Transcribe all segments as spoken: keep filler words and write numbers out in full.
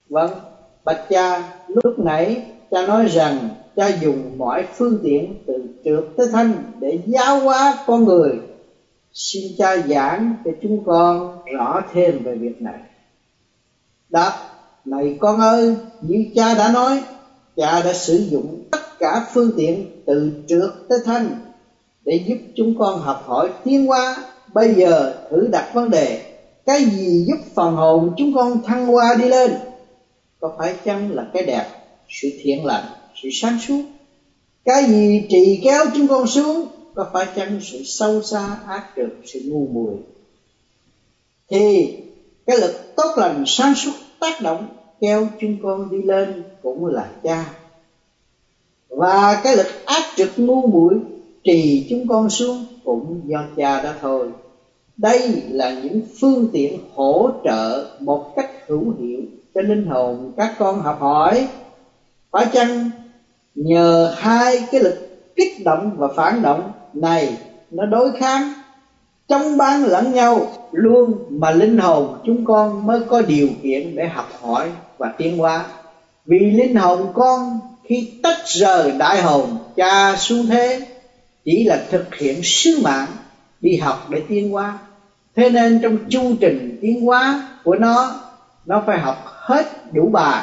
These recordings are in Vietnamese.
Vâng, bạch cha, lúc nãy cha nói rằng cha dùng mọi phương tiện từ trượt tới thanh để giáo hóa con người. Xin cha giảng cho chúng con rõ thêm về việc này. Đáp: này con ơi, như cha đã nói, cha đã sử dụng tất cả phương tiện từ trượt tới thanh để giúp chúng con học hỏi tiến hóa. Bây giờ thử đặt vấn đề, cái gì giúp phần hồn chúng con thăng hoa đi lên? Có phải chăng là cái đẹp, sự thiện lành, sự sáng suốt? Cái gì trì kéo chúng con xuống? Có phải chăng sự sâu xa, ác trượt, sự ngu muội? Thì cái lực tốt lành sáng suốt tác động kéo chúng con đi lên cũng là cha, và cái lực ác trượt ngu muội trì chúng con xuống cũng do cha đó thôi. Đây là những phương tiện hỗ trợ một cách hữu hiệu cho linh hồn các con học hỏi. Phải chăng nhờ hai cái lực kích động và phản động này nó đối kháng, chống bán lẫn nhau luôn, mà linh hồn chúng con mới có điều kiện để học hỏi và tiến hóa. Vì linh hồn con khi tách rời đại hồn cha xuống thế chỉ là thực hiện sứ mạng đi học để tiến hóa. Thế nên trong chu trình tiến hóa của nó, nó phải học hết đủ bài,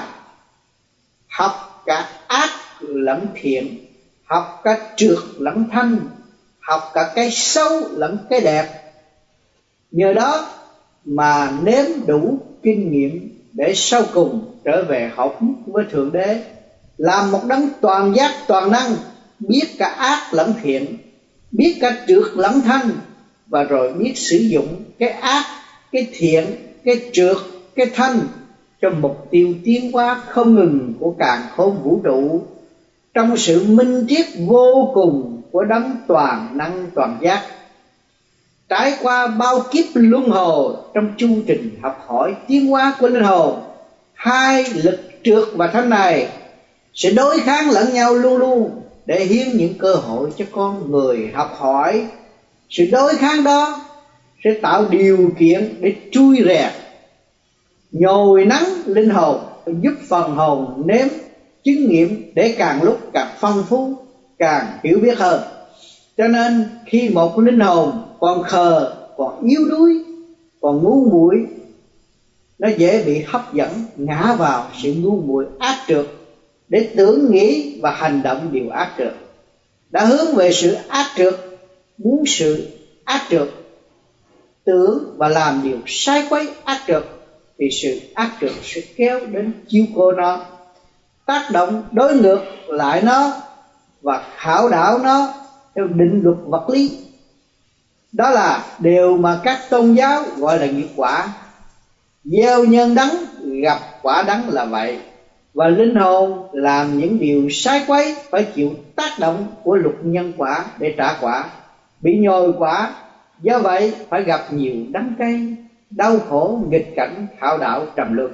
học cả ác lẫn thiện, học cả trượt lẫn thanh, học cả cái xấu lẫn cái đẹp. Nhờ đó mà nếm đủ kinh nghiệm để sau cùng trở về học với Thượng Đế, làm một đấng toàn giác toàn năng, biết cả ác lẫn thiện, biết cả trượt lẫn thanh, và rồi biết sử dụng cái ác, cái thiện, cái trượt, cái thanh cho mục tiêu tiến hóa không ngừng của càn khôn vũ trụ, trong sự minh triết vô cùng của đấng toàn năng toàn giác. Trải qua bao kiếp luân hồi, trong chu trình học hỏi tiến hóa của linh hồn, hai lực trượt và thanh này sẽ đối kháng lẫn nhau luôn luôn để hiến những cơ hội cho con người học hỏi. Sự đối kháng đó sẽ tạo điều kiện để chui rèn, nhồi nắng linh hồn, giúp phần hồn nếm chứng nghiệm để càng lúc càng phong phú, càng hiểu biết hơn. Cho nên khi một linh hồn còn khờ, còn yếu đuối, còn ngu muội, nó dễ bị hấp dẫn ngã vào sự ngu muội ác trượt để tưởng nghĩ và hành động điều ác trượt. Đã hướng về sự ác trượt, muốn sự ác trượt, tưởng và làm điều sai quấy ác trượt, thì sự ác trượt sẽ kéo đến chiêu cô nó, tác động đối ngược lại nó và khảo đảo nó theo định luật vật lý. Đó là điều mà các tôn giáo gọi là nghiệp quả. Gieo nhân đắng gặp quả đắng là vậy. Và linh hồn làm những điều sai quấy phải chịu tác động của luật nhân quả để trả quả, bị nhồi quả. Do vậy phải gặp nhiều đắng cay, đau khổ, nghịch cảnh, khảo đảo, trầm luân.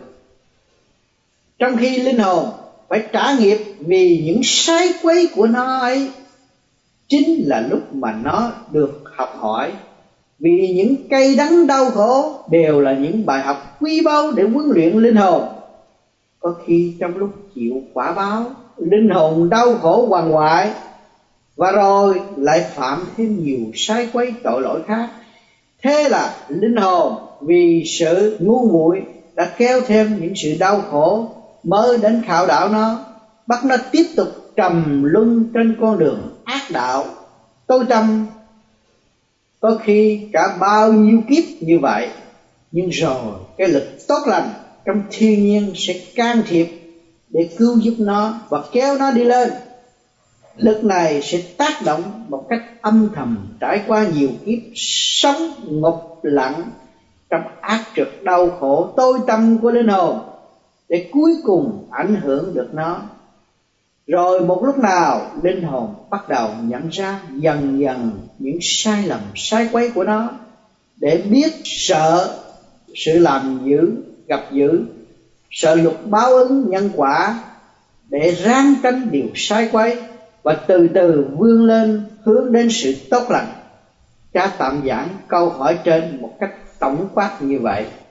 Trong khi linh hồn phải trả nghiệp vì những sai quấy của nó ấy, chính là lúc mà nó được học hỏi. Vì những cay đắng đau khổ đều là những bài học quý báu để huấn luyện linh hồn. Có khi trong lúc chịu quả báo, linh hồn đau khổ hoàng hoại, và rồi lại phạm thêm nhiều sai quấy tội lỗi khác. Thế là linh hồn vì sự ngu muội đã kéo thêm những sự đau khổ mới đến khảo đảo nó, bắt nó tiếp tục trầm luân trên con đường ác đạo tối tăm. Có khi cả bao nhiêu kiếp như vậy, nhưng rồi cái lực tốt lành trong thiên nhiên sẽ can thiệp để cứu giúp nó và kéo nó đi lên. Lực này sẽ tác động một cách âm thầm trải qua nhiều kiếp sống ngục lặng trong ác trượt đau khổ tối tăm của linh hồn, để cuối cùng ảnh hưởng được nó. Rồi một lúc nào linh hồn bắt đầu nhận ra dần dần những sai lầm sai quấy của nó, để biết sợ sự làm dữ gặp dữ, sợ luật báo ứng nhân quả, để ráng tránh điều sai quấy và từ từ vươn lên hướng đến sự tốt lành. Cha tạm giảng câu hỏi trên một cách tổng quát như vậy.